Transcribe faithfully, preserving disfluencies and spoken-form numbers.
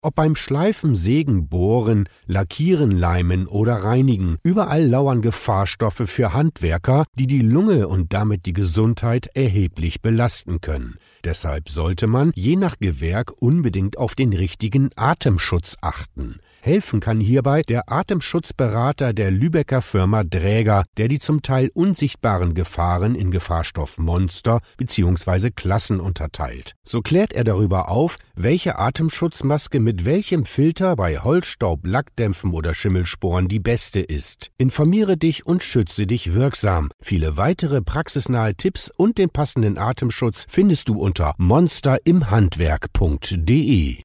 Ob beim Schleifen, Sägen, Bohren, Lackieren, Leimen oder Reinigen, überall lauern Gefahrstoffe für Handwerker, die die Lunge und damit die Gesundheit erheblich belasten können. Deshalb sollte man, je nach Gewerk, unbedingt auf den richtigen Atemschutz achten. Helfen kann hierbei der Atemschutzberater der Lübecker Firma Dräger, der die zum Teil unsichtbaren Gefahren in Gefahrstoffmonster bzw. Klassen unterteilt. So klärt er darüber auf, welche Atemschutzmaske mit welchem Filter bei Holzstaub, Lackdämpfen oder Schimmelsporen die beste ist. Informiere dich und schütze dich wirksam. Viele weitere praxisnahe Tipps und den passenden Atemschutz findest du unter monster im handwerk punkt de.